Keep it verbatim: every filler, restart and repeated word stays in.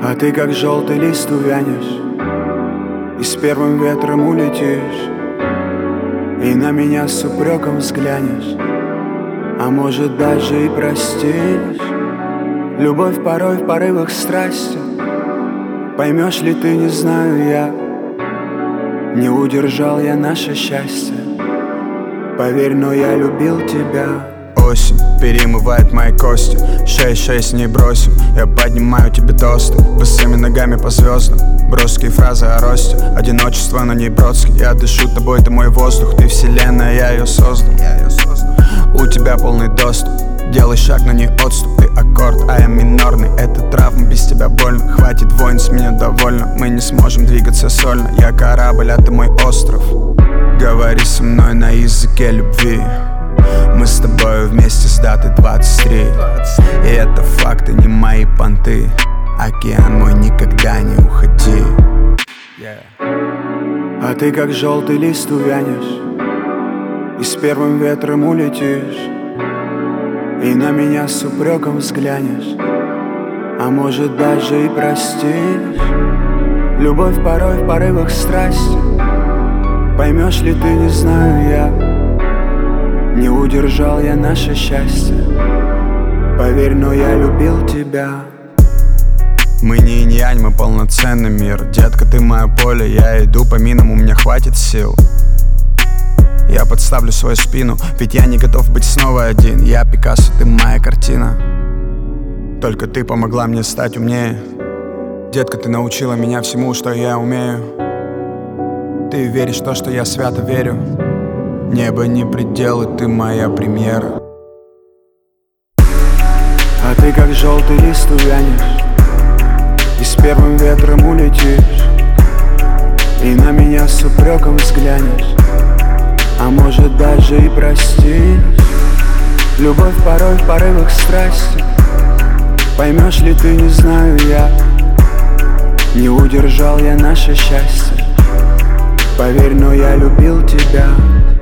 А ты как желтый лист увянешь и с первым ветром улетишь, и на меня с упреком взглянешь, а может даже и простишь. Любовь порой в порывах страсти, поймешь ли ты, не знаю я. Не удержал я наше счастье, поверь, но я любил тебя. Осень перемывает мои кости, шесть-шесть не бросим. Я поднимаю тебе тосты, босыми ногами по звездам. Броские фразы о росте, одиночество, но не бродский. Я дышу тобой, ты мой воздух, ты вселенная, я ее создал. У тебя полный доступ, делай шаг, но не отступ. Ты аккорд, а я минорный, это травма, без тебя больно. Хватит войн, с меня довольно, мы не сможем двигаться сольно. Я корабль, а ты мой остров. Говори со мной на языке любви. Мы с тобой вместе с датой двадцать три, и это факты, не мои понты. Океан мой, никогда не уходи. yeah. А ты как желтый лист увянешь и с первым ветром улетишь, и на меня с упреком взглянешь, а может даже и простишь. Любовь порой в порывах страсти, поймешь ли ты, не знаю я. Не удержал я наше счастье, поверь, но я любил тебя. Мы не инь-янь, мы полноценный мир. Детка, ты мое поле, я иду по минам, у меня хватит сил. Я подставлю свою спину, ведь я не готов быть снова один. Я Пикассо, ты моя картина. Только ты помогла мне стать умнее. Детка, ты научила меня всему, что я умею. Ты веришь в то, что я свято верю. Небо не предел, и ты моя премьера. А ты как желтый лист увянешь и с первым ветром улетишь, и на меня с упреком взглянешь, а может даже и простишь. Любовь порой в порывах страсти, поймешь ли ты, не знаю я. Не удержал я наше счастье, поверь, но я любил тебя.